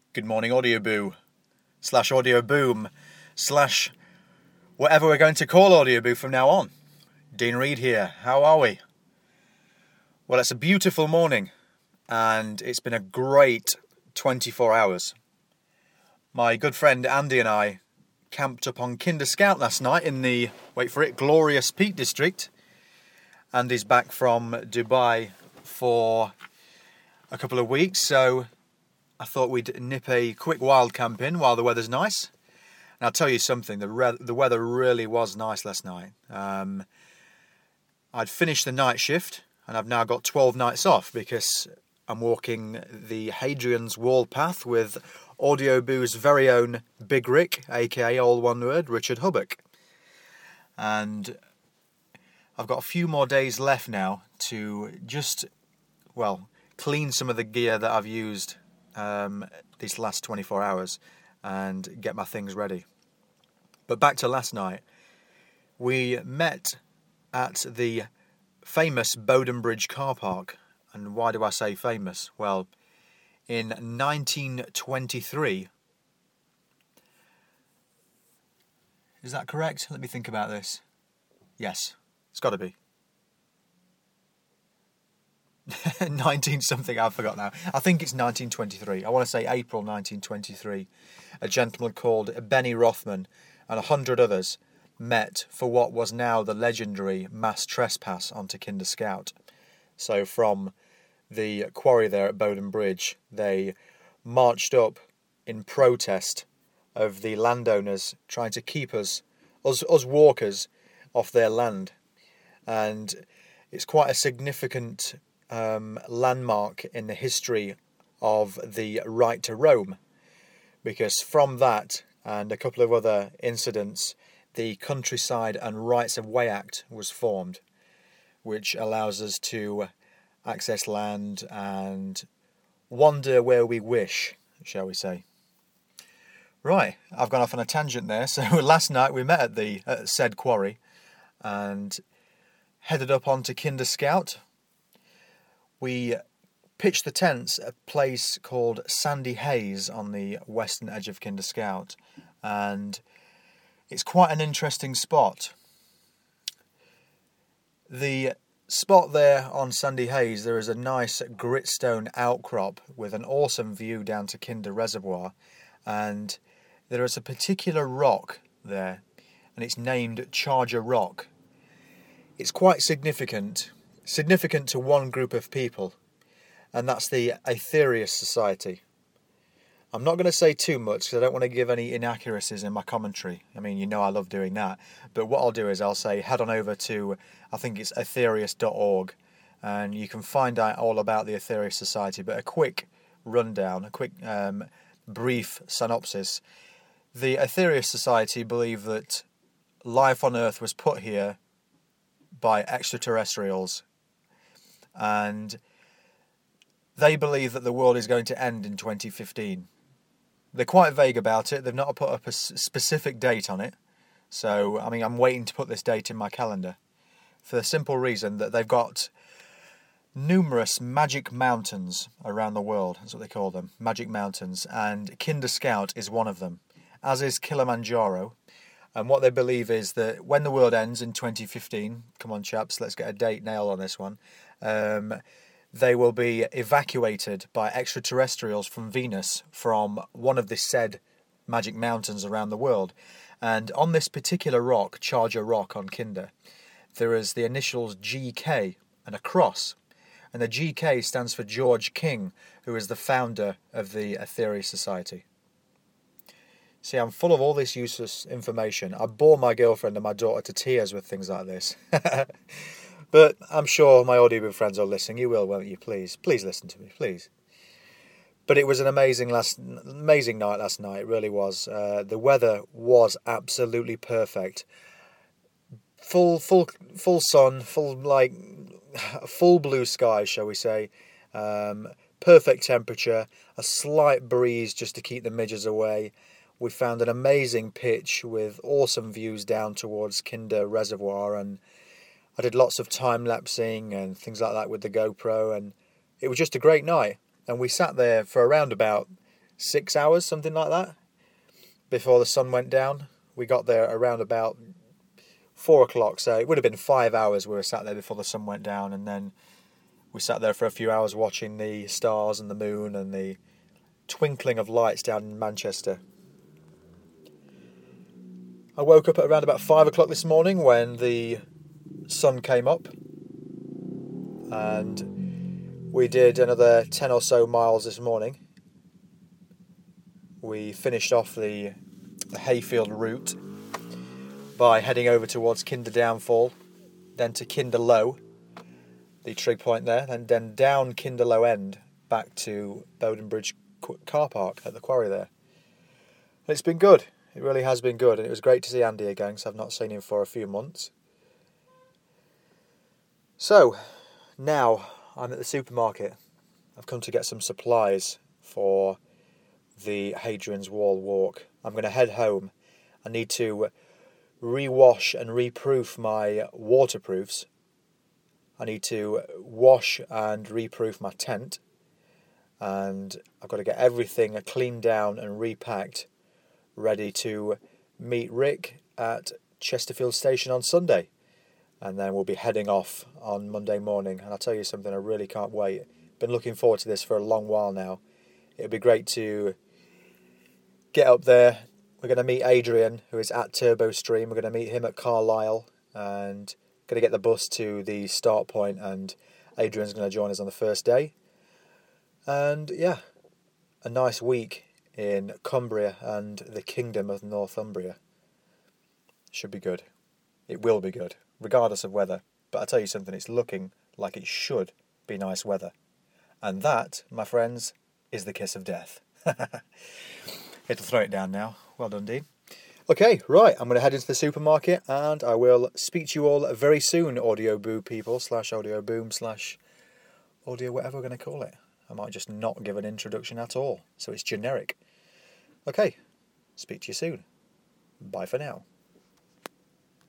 Good morning, Audio Boo, / Audio Boom, / whatever we're going to call Audio Boo from now on. Dean Reed here. How are we? Well, it's a beautiful morning, and it's been a great 24 hours. My good friend Andy and I camped up on Kinder Scout last night in the, wait for it, glorious Peak District. Andy's back from Dubai for a couple of weeks, so I thought we'd nip a quick wild camp in while the weather's nice. And I'll tell you something, the weather really was nice last night. I'd finished the night shift, and I've now got 12 nights off because I'm walking the Hadrian's Wall path with Audio Boo's very own Big Rick, aka all one word, Richard Hubbock. And I've got a few more days left now to just, clean some of the gear that I've used these last 24 hours and get my things ready. But back to last night, we met at the famous Bowden Bridge car park. And why do I say famous? Well, in 1923, is that correct? Let me think about this. Yes, it's got to be. 19 something, I forgot now. I think it's 1923. I want to say April 1923. A gentleman called Benny Rothman and 100 others met for what was now the legendary mass trespass onto Kinder Scout. So from the quarry there at Bowden Bridge, they marched up in protest of the landowners trying to keep us walkers off their land. And it's quite a significant landmark in the history of the right to roam, because from that and a couple of other incidents, the Countryside and Rights of Way Act was formed, which allows us to access land and wander where we wish, shall we say. Right, I've gone off on a tangent there. So last night we met at said quarry and headed up onto Kinder Scout. We pitched the tents at a place called Sandy Hayes on the western edge of Kinder Scout, and it's quite an interesting spot. The spot there on Sandy Hayes, there is a nice gritstone outcrop with an awesome view down to Kinder Reservoir, and there is a particular rock there, and it's named Charger Rock. It's quite significant to one group of people, and that's the Aetherius Society. I'm not going to say too much because I don't want to give any inaccuracies in my commentary. I mean, you know I love doing that. But what I'll do is I'll say head on over to, I think it's aetherius.org, and you can find out all about the Aetherius Society. But a quick rundown, a quick brief synopsis. The Aetherius Society believe that life on Earth was put here by extraterrestrials, and they believe that the world is going to end in 2015. They're quite vague about it. They've not put up a specific date on it. So, I mean, I'm waiting to put this date in my calendar for the simple reason that they've got numerous magic mountains around the world. That's what they call them, magic mountains. And Kinder Scout is one of them, as is Kilimanjaro. And what they believe is that when the world ends in 2015, come on chaps, let's get a date nailed on this one, they will be evacuated by extraterrestrials from Venus from one of the said magic mountains around the world. And on this particular rock, Charger Rock on Kinder, there is the initials GK and a cross. And the GK stands for George King, who is the founder of the Aetherius Society. See, I'm full of all this useless information. I bore my girlfriend and my daughter to tears with things like this. But I'm sure my audiobook friends are listening. You will, won't you? Please listen to me, please. But it was an amazing night last night. It really was. The weather was absolutely perfect. Full sun, full blue sky, shall we say. Perfect temperature. A slight breeze just to keep the midges away. We found an amazing pitch with awesome views down towards Kinder Reservoir, and I did lots of time-lapsing and things like that with the GoPro, and it was just a great night. And we sat there for around about 6 hours, something like that, before the sun went down. We got there around about 4 o'clock, so it would have been 5 hours we were sat there before the sun went down, and then we sat there for a few hours watching the stars and the moon and the twinkling of lights down in Manchester. I woke up at around about 5 o'clock this morning when the sun came up, and we did another 10 or so miles this morning. We finished off the Hayfield route by heading over towards Kinder Downfall, then to Kinder Low, the trig point there, and then down Kinder Low End back to Bowden Bridge car park at the quarry there. And it's been good. It really has been good, and it was great to see Andy again, because I've not seen him for a few months. So, now I'm at the supermarket. I've come to get some supplies for the Hadrian's Wall walk. I'm going to head home. I need to rewash and reproof my waterproofs. I need to wash and reproof my tent, and I've got to get everything cleaned down and repacked, ready to meet Rick at Chesterfield Station on Sunday, and then we'll be heading off on Monday morning. And I'll tell you something, I really can't wait. Been looking forward to this for a long while now. It'll be great to get up there. We're going to meet Adrian, who is at Turbo Stream. We're going to meet him at Carlisle, and going to get the bus to the start point, and Adrian's going to join us on the first day. And yeah, a nice week in Cumbria and the Kingdom of Northumbria. Should be good. It will be good, regardless of weather. But I tell you something, it's looking like it should be nice weather. And that, my friends, is the kiss of death. It'll throw it down now. Well done, Dean. Okay, right, I'm going to head into the supermarket, and I will speak to you all very soon, Audio Boo people, /Audio Boom / Audio whatever we're going to call it. I might just not give an introduction at all, so it's generic. Okay, speak to you soon. Bye for now.